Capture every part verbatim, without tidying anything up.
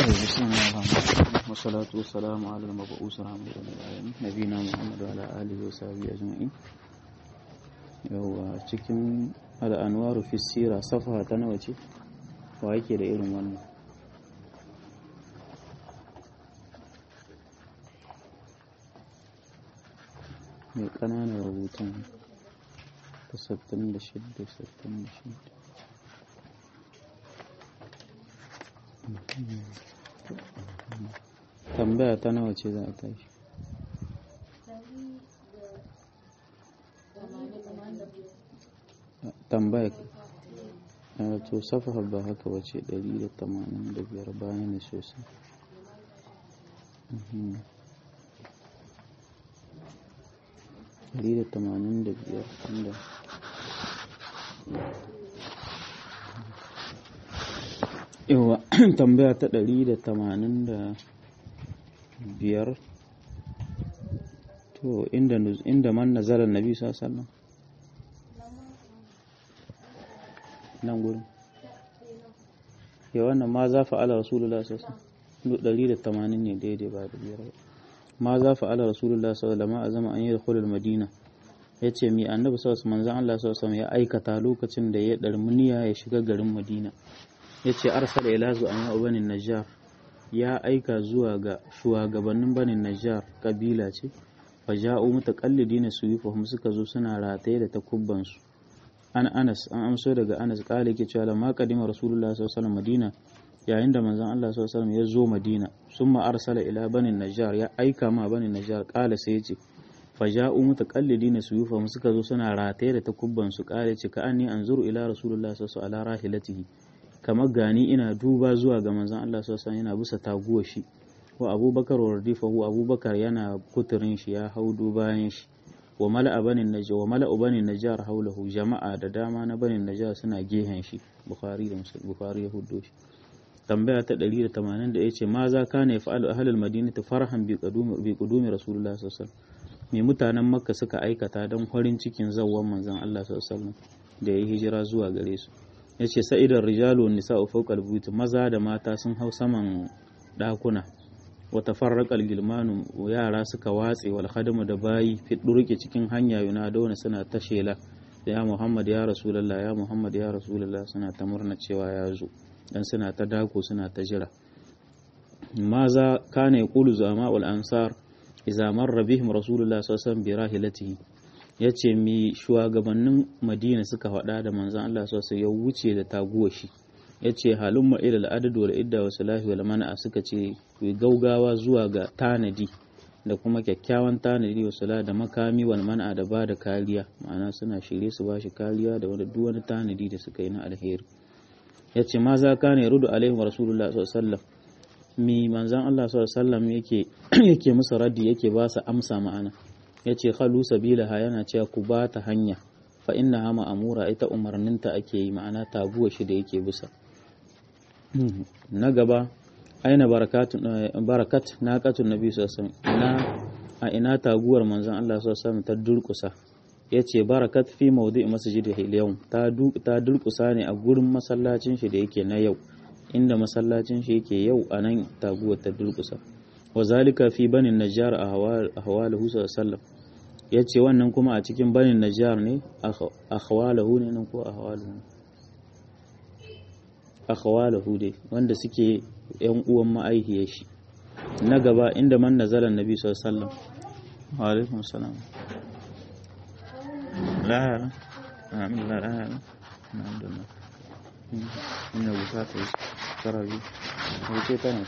بسم الله الرحمن الرحيم والصلاة والسلام على المبعوث رحمة للعالمين نبينا محمد وعلى آله وصحبه أجمعين. Yawwa cikin al'anwaru fi sira safa ta nawa ce wa yake da irin wannan mai ƙananan rubutun ta sittin da shida sittin da shida tambaya ta nawa ce za a tashi tambaya to safa ba haka wace ɗari da tamanin da biyar bayan ne sosai ɗari da tamanin da biyar inda yawa tambaya ta ɗari da tamanin da biyar to inda inda man nazarar nabi sallallahu alaihi wasallam nan gurin ya wannan ma za fa ala rasulullah sallallahu alaihi wasallam ɗari da tamanin ne daidai ba da biyar ma za fa ala rasulullah sallallahu alaihi wasallam azama an yi dakhulul madina yace mi annabi sallallahu alaihi wasallam manzon Allah sallallahu alaihi wasallam ya aikata lokacin da ya darmuniya ya shiga garin madina yace arsala ila zu an banin najjar ya aika zuwa ga shugabannin banin najjar kabila ce faja'u mutaqallidina suyufahum suka zo suna rataye da takubban su an Anas an amso daga Anas kale yake cewa lamma qadima rasulullah sallallahu alaihi wasallam madina yayin da manzon Allah sallallahu alaihi wasallam ya zo madina summa arsala ila banin najjar ya aika ma banin najjar kale sai yace faja'u mutaqallidina suyufahum suka zo suna rataye da takubban su kale ce ka anni anzuru ila rasulullah sallallahu alaihi wasallam ala rahilatihi kamar gani ina duba zuwa ga manzon Allah sallallahu alaihi wasallam yana bisa taguwa shi wa abubakar wa radifahu abubakar yana kuturin shi ya haudu bayan shi wa mala'a banin najjar wa mala'u banin najjar haulahu jama'a da dama na banin najjar suna gehen shi bukhari da muslim bukhari ya huddo shi tambaya ta ɗari da tamanin da yace ma za kana yaf'alu ahlul madinati farhan bi qudumi bi qudumi rasulullah sallallahu alaihi wasallam me mutanen makka suka aikata dan farin cikin zawwan manzon Allah sallallahu alaihi wasallam da ya hijira zuwa gare su yace sa'idar rijalu wan nisa'u fawqa al-buyut maza da mata sun hau saman dakuna wata farraƙar gilmanu yara suka watse wal khadimu da bayi fiɗurke cikin hanya yuna dauna suna ta shela ya Muhammad ya Rasulullah ya Muhammad ya Rasulullah suna ta murna cewa ya zo dan suna ta dako suna ta jira maza kana yaqulu zama'ul ansar idza marra bihim Rasulullah sallallahu alaihi wasallam bi rahilatihi yace mi shugabannin Madina suka faɗa da manzon Allah sallallahu alaihi wasallam ya wuce da taguwa shi ya ce halumma ilal adad wal idda wa salahi wal mana'a suka ce ku gaugawa zuwa ga tanadi da kuma kyakkyawan tanadi wa sala da makami wal mana'a da ba da kariya ma'ana suna shirye su ba shi kariya da wani duk wani tanadi da suka yi na alheri ya ce ma za ka ne rudu alaihi rasulullah sallallahu alaihi wasallam mi manzan Allah sallallahu alaihi wasallam yake yake musu raddi yake ba su amsa ma'ana ya ce khalu sabilaha yana cewa ku ba ta hanya fa innaha ma'amura ita umarninta ake yi ma'ana taguwa shi da yake bisa na gaba aina barakat na katun nabi sallallahu alaihi a ina taguwar manzon Allah sallallahu alaihi wasallam ta durkusa yace barakat fi mawdi'i masjidihi al-yawm ta ta durkusa ne a gurin masallacin shi da yake na yau inda masallacin shi yake yau anan taguwar ta durkusa wazalika fi banin najjar ahwalahu sallallahu alaihi wasallam yace wannan kuma a cikin banin najjar ne ahwalahu ne nan ko ahwalahu akhwalahu dai wanda suke yan uwan ma'aihiyar shi na gaba inda man nazala annabi sallallahu alaihi wasallam wa alaikum assalam la amin la la alhamdulillah ina bukata karabi wuce tana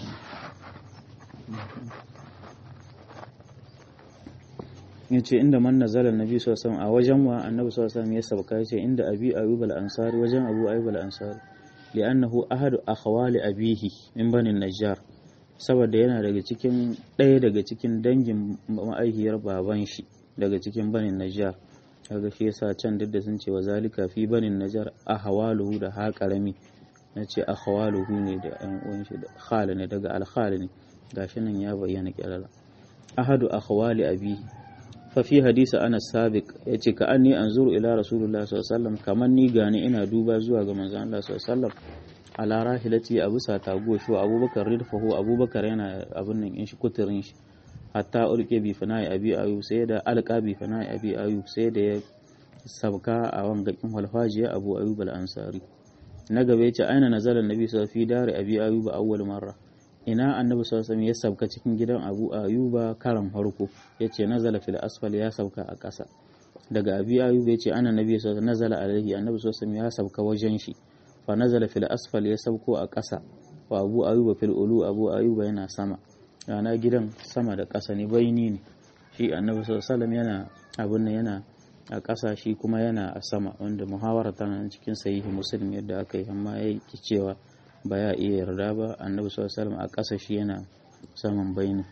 yace inda man nazala annabi sallallahu alaihi wasallam a wajen wa annabi sallallahu alaihi wasallam ya sabka yace inda abi ayyub al-ansari wajen abu ayyub al-ansari li'annahu ahadu akhwali abihi min banin najjar saboda yana daga cikin ɗaya daga cikin dangin ma'aihiyar baban shi daga cikin banin najjar kaga shi yasa can duk da sun ce wa zalika fi banin najjar ahwaluhu da ha karami nace akhwaluhu ne da ɗan uwan shi da khala ne daga al-khala ne gashi nan ya bayyana kirara ahadu akhwali abihi fa fi hadisi Anas sabiq yace ka anni anzuru ila rasulullah sallallahu alaihi wasallam kaman ni gani ina duba zuwa ga manzon Allah sallallahu alaihi wasallam ala rahilati abu sa taguwa shi wa abubakar ridfahu abubakar yana abin nan in shi kuturin shi hatta ulke bi fana'i abi ayub sai da alqa bi fana'i abi ayub sai da ya sabka a wangakin walfajiya abu ayub al-ansari na gaba yace aina nazala annabi sallallahu alaihi wasallam fi dari abi ayub awwal marra ina annabi sallallahu alaihi wasallam ya sabka cikin gidan abu ayuba karan farko yace nazala fil asfal ya sabka a ƙasa daga abi ayub yace ana nabi sallallahu alaihi wasallam nazala alaihi annabi sallallahu alaihi wasallam ya sabka wajen shi fa nazala fil asfal ya sabko a ƙasa wa abu ayuba fil ulu abu ayuba yana sama yana gidan sama da ƙasa ne baini ne shi annabi sallallahu alaihi wasallam yana abun nan yana a ƙasa shi kuma yana a sama wanda muhawara tana cikin sahihi muslim yadda aka yi amma yayi cewa ba ya iya yarda ba annabi sallallahu alaihi wasallam a ƙasa shi yana saman baini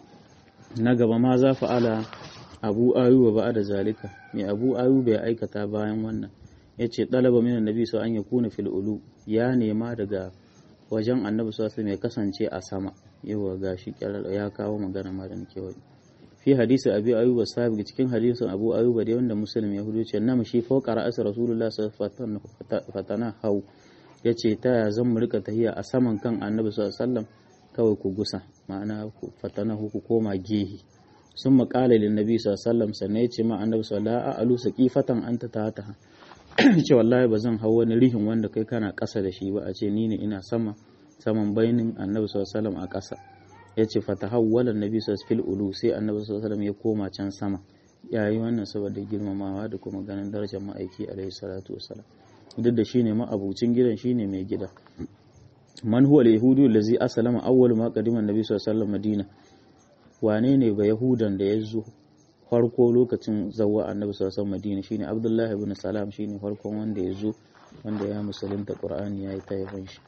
na gaba ma za fa'ala abu ayuba ba da zalika mai abu ayuba ya aikata bayan wannan yace talaba min annabi sallallahu alaihi wasallam an yakuna fil ulu ya nema daga wajen annabi sallallahu alaihi wasallam ya kasance a sama yawa gashi ya kawo magana ma da nake wani fi hadisi abi ayuba sabiq cikin hadisin abu ayuba da wanda muslim ya hudu ce nam shi fawqa ra'as rasulullah sallallahu alaihi wasallam fatana hau yace ta ya zan mu rika tahiya a saman kan annabi sallallahu alaihi wasallam kawai ku gusa ma'ana ku fatana ku koma gehi sun maƙala lin nabi sallallahu alaihi wasallam sannan yace ma annabi sallallahu alaihi wasallam alu saqifatan anta tahta ce wallahi bazan hau wani rihin wanda kai kana ƙasa da shi ba a ce ni ne ina sama saman bainin annabi sallallahu alaihi wasallam a ƙasa yace fatahawwala annabi sallallahu alaihi wasallam ulu sai annabi sallallahu alaihi wasallam ya koma can sama yayi wannan saboda girmamawa da kuma ganin darajar ma'aiki alaihi salatu wasallam duk da shine ma'abucin gidan shine mai gida man huwa al-yahudu allazi aslama awwal ma qadima annabi sallallahu alaihi wasallam madina wane ne ba yahudan da ya zo farko lokacin zawwa annabi sallallahu alaihi wasallam madina shine abdullahi ibn salam shine farkon wanda ya zo wanda ya musulunta qur'ani yayi ta yaban shi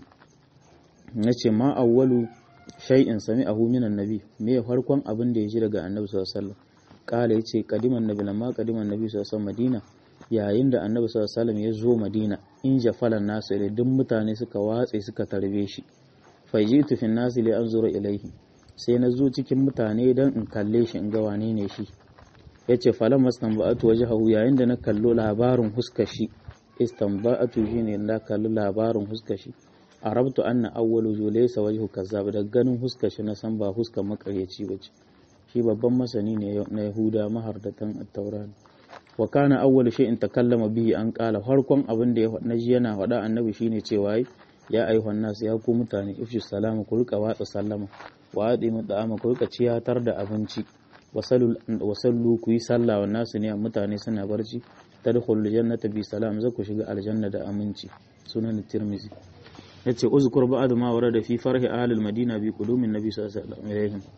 yace ma awwalu shay'in sami'ahu min annabi me farkon abin da ya ji daga annabi sallallahu alaihi wasallam kala yace qadiman nabi lamma qadiman nabi sallallahu alaihi wasallam madina yayin da annabi sallallahu alaihi wasallam ya zo madina in jafalan nasu da duk mutane suka watse suka tarbe shi fajitu fin nasi li anzura ilaihi sai na zo cikin mutane dan in kalle shi in ga wane ne shi yace falam mastanba'atu wajhahu yayin da na kallo labarin huskar shi istanba'atu shine na kallo labarin huskar shi arabtu anna awwalu julaysa wajhu kazzab da ganin huskar shi na san ba huskar makaryaci bace shi babban masani ne na yahuda mahardatan at-taurat wa kana awwalu shay'in takallama bihi an qala farkon abin da ya naji yana faɗa annabi shine cewa ya ayyuhan nas ya ku mutane ifshu salama ku rika watsa sallama wa adimu da'ama ku rika ciyatar da abinci wasallu wasallu ku yi sallah wa nasu ne mutane suna barci tadkhulul jannata bi salam za ku shiga aljanna da aminci sunan tirmizi yace uzkur ba'd ma warada fi farhi ahli al-madina bi qudumin nabi sallallahu alaihi wasallam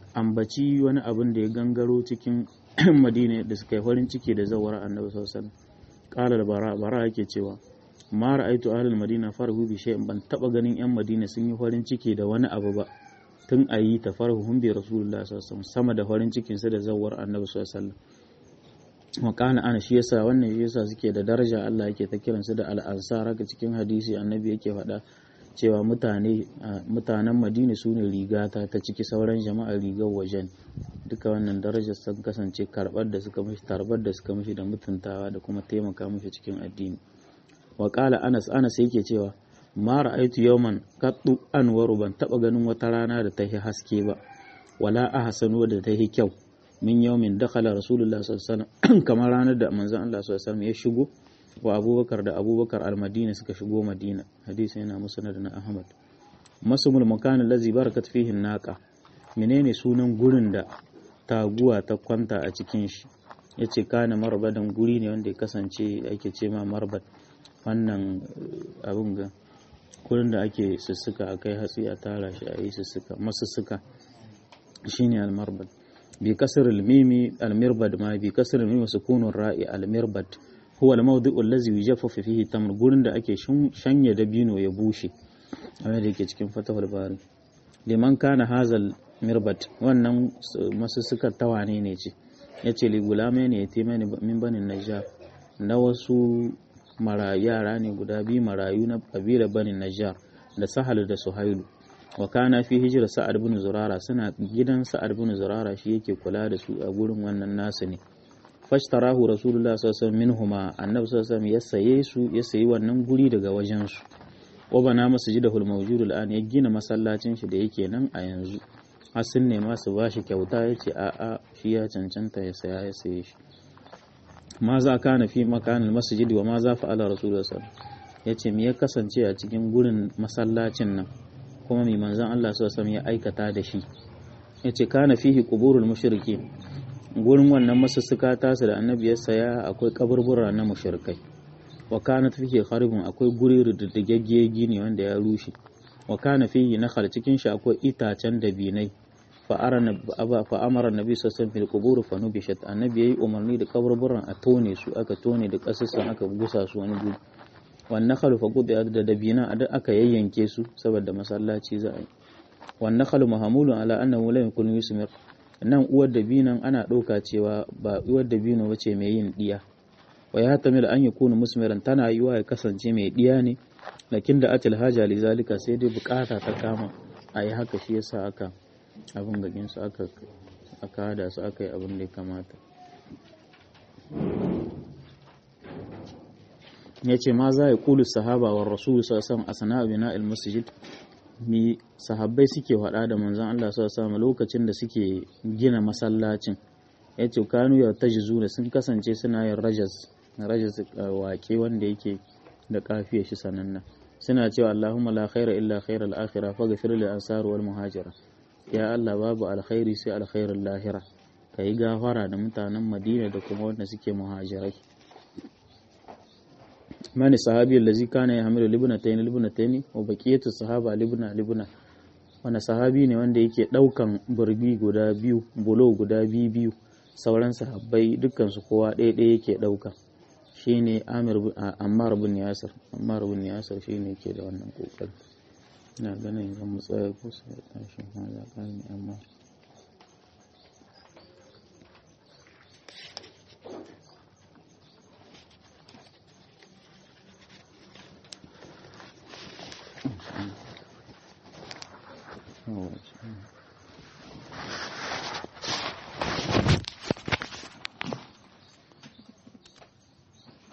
ambaci wani abin da ya gangaro cikin madina da suka yi farin ciki da zawar annabi sallallahu alaihi wasallam qala al-bara bara yake cewa ma ra'aytu ahli al-madina farhu bi shay'in ban taba ganin yan madina sun yi farin ciki da wani abu ba tun ayi ta farhuhum bi rasulullahi sallallahu alaihi wasallam sama da farin cikin su da zawar annabi sallallahu alaihi wasallam wa kana ana shi yasa wannan shi yasa suke da daraja Allah yake ta kiransu da al-ansar haka cikin hadisi annabi yake faɗa cewa mutane mutanen Madina su ne rigata ta ciki sauran jama'a rigar wajen duka wannan darajar sun kasance karbar da suka mishi tarbar da suka mishi da mutuntawa da kuma taimaka mishi cikin addini wa qala Anas Anas yake cewa ma ra'aytu yawman qattu anwaru ban taba ganin wata rana da ta yi haske ba wala ahsanu da ta yi kyau min yawmin dakhala rasulullah sallallahu alaihi wasallam kamar ranar da manzon Allah sallallahu alaihi wasallam ya shigo wa abubakar da abubakar al-madina suka shigo madina hadisi yana musnad na ahmad masumul makan allazi barakat fihi naqa menene sunan gurin da taguwa ta kwanta a cikin shi yace kana marbadan guri ne wanda ya kasance ake ce ma marbad wannan abun ga gurin da ake sussuka akai hatsi a tara shi a yi sussuka masussuka shine al-marbad bi kasr al-mimi al-mirbad ma bi kasr al-mimi sukunur ra'i al-mirbad huwa al-mawdi'u allazi yujaffafu fihi tamr gurin da ake shanye dabino ya bushe amma da yake cikin fatahul bari liman kana hazal mirbat wannan masussukar tawane ne ce yace li gulame ne yatimani min banin najjar na wasu marayu yara ne guda biyu marayu na kabila banin najjar da sahal da suhailu wa kana fi hijra sa'ad ibn zurara suna gidan sa'ad ibn zurara shi yake kula da su a gurin wannan nasu ne fashtarahu rasulullah sallallahu alaihi wasallam minhuma annabi sallallahu alaihi wasallam ya saye su ya sayi wannan guri daga wajen su wa bana masjidahul mawjud al'an ya gina masallacin shi da yake nan a yanzu har sun nema su bashi kyauta yace a a shi ya cancanta ya saya ya saye shi ma za kana fi makanil masjid wa ma za fa'ala rasulullah sallallahu alaihi wasallam yace me ya kasance a cikin gurin masallacin nan kuma mai manzon Allah sallallahu alaihi wasallam ya aikata da shi yace kana fihi quburul mushrikin gurin wannan masussuka tasu da annabi ya saya akwai kaburbura na mushrikai wa kanat fihi kharibun akwai guri riddigegge gini wanda ya rushe wa kana fihi nakhal cikin shi akwai itacen dabinai fa arana fa amara annabi sallallahu alaihi wasallam fil qubur fa nubishat annabi yayi umarni da kaburburan a tone su aka tone da kasassan aka gusa su wani guri wan nakhal fa qudi da dabina aka yayyanke su saboda masallaci za a yi wan nakhal mahamulun ala annahu la yakunu yusmir nan uwar dabinan ana ɗauka cewa ba uwar dabino bace mai yin diya wa ya tamil an yakunu musmiran tana yiwa ya kasance mai diya ne lakin da atil haja li zalika sai dai bukata ta kama ayi haka shi yasa aka abin gagin su aka aka hada su aka yi abin da ya kamata yace ma za ya kulu sahaba wa rasul sallallahu alaihi wasallam asna bina al masjid mi sahabbai suke faɗa da manzon Allah sallallahu alaihi wasallam lokacin da suke gina masallacin yace kanu ya tajizuna sun kasance suna yin rajas rajas waƙe wanda yake da kafiyar shi sananna suna cewa Allahumma la khaira illa khairal akhirah faghfir lil ansar wal muhajira ya Allah babu alkhairi sai alkhairul lahira kai gafara da mutanen Madina da kuma wanda suke muhajirai mani sahabi allazi kana yahmilu libnatayn libnatayn wa baqiyatu sahaba libna libna wanda sahabi ne wanda yake daukan burbi guda biyu bulo guda biyu biyu sauran sahabbai dukkan su kowa ɗaya ɗaya yake dauka shine Amir Ammar ibn Yasir Ammar ibn Yasir shine yake da wannan kokari ina ganin zan mu tsaya ko sai tashin hala kai amma Oh,